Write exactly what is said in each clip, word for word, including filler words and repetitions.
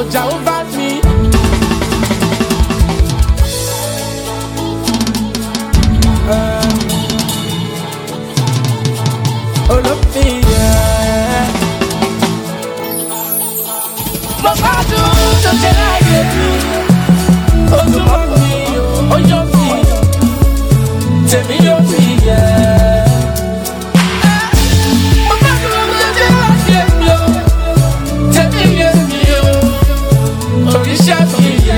ọjà over me. Olófìyà. Bàbá dùn tó ṣe láyé mi. Ó tún mọ́ mi, ó yọ mi. Tèmi yóò fi yẹ. Bàbá dùn tó ṣe láyé mi o. Tèmi yẹ mi o. Oríṣà mi yẹ.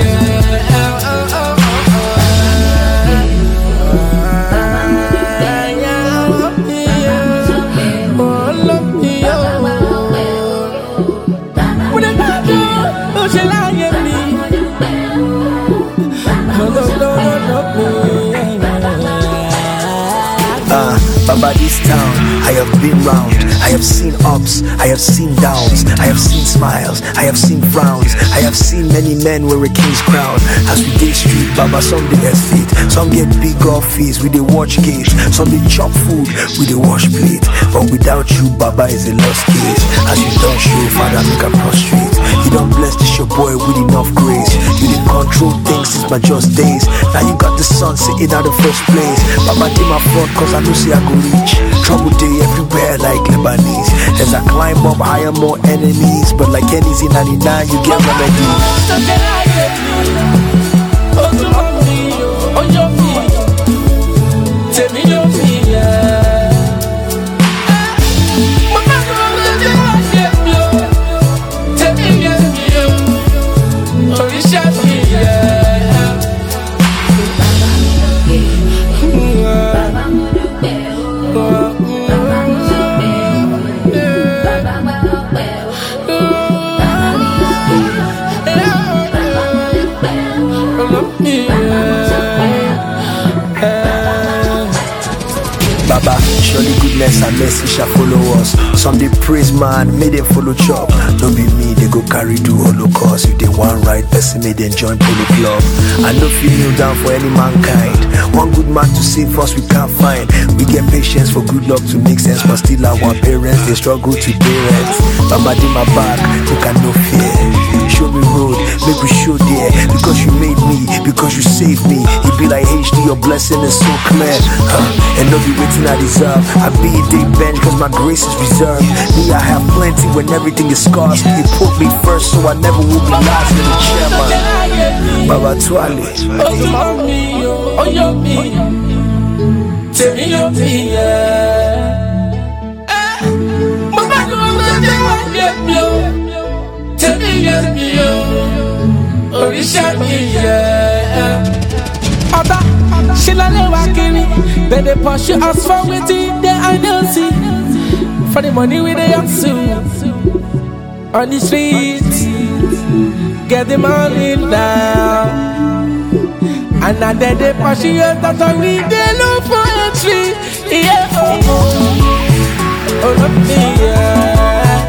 Uh, Baba, this town, I have been round. I have seen ups, I have seen downs. I have seen smiles, I have seen frowns. I have seen many men wear a king's crown. As we day street, Baba, some they estate. Some get big off fees, we they watch gates. Some they chop food, we they wash plate. But without you, Baba is a lost case. As you don't show, Father, make a prostrate. You don't bless this your boy with enough grace. You didn't control things since my just days. Now you got the sun sitting at the first place. Baba, take my front, cause I know see I go reach. Trouble day everywhere like Lebanese. As I climb up higher, more enemies. But like Kenny's in ninety-nine, you get remedies. Baba, surely goodness and mercy shall follow us. Some they praise man, may they follow chop. Don't be me, they go carry do holocaust. If they want right person, may they join polo club. I no feel kneel down for any mankind. One good man to save us we can't find. We get patience for good luck to make sense, but still our parents, they struggle to parent. Baba did my back, who can no fear. Show me road, make we show there. Because you made me, because you saved me. It be like H D, your blessing is so clear. Huh? And no be waiting I deserve. I be a day bend cause my grace is reserved. Me I have plenty when everything is scarce. You put me first so I never will be last in the chairman. Baba Twale. Oh yo me, tell me yo me yeah. Baba do I get me yo, tell me yes me yo, Orisha me yeah. Oba, she la le wa kiri, but they pursue us for waiting there I don't see. For the money we they hustle on the streets, get the money down. And now that they pursue us, that's why we they look for entry. Yeah, oh, oh, oh, not me, yeah.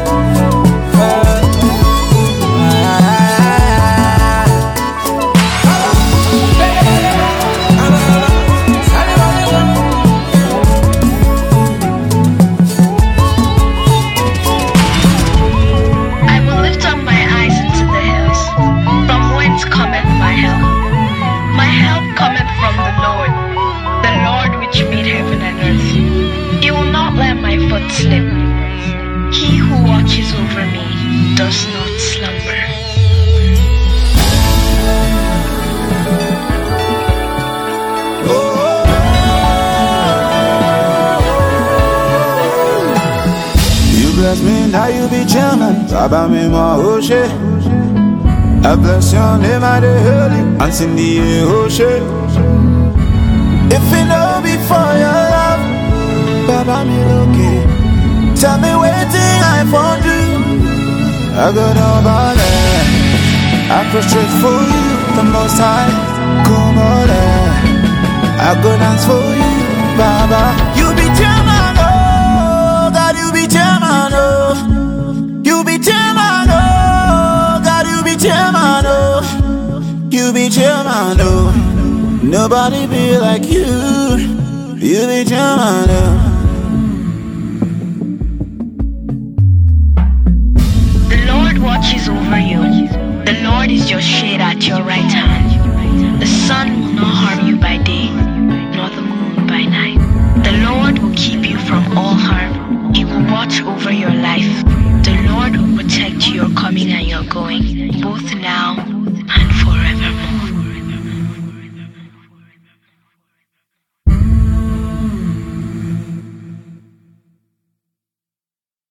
Slip. He who watches over me does not slumber. You bless me, now you be chillin'. Baba me my oh shit. I bless your name, I dey hail you. And sing the oh shit. If it no be for your love, Baba me okay. Tell me waiting I for you. I go down by there. I prostrate for you, the most high. Come on there. I go dance for you, Baba. You be German, oh God, you be German, oh. You be German, oh God, you be German, oh. You be German, oh. Nobody be like you. You be German, oh. Watches over you. The Lord is your shade at your right hand. The sun will not harm you by day, nor the moon by night. The Lord will keep you from all harm. He will watch over your life. The Lord will protect your coming and your going, both now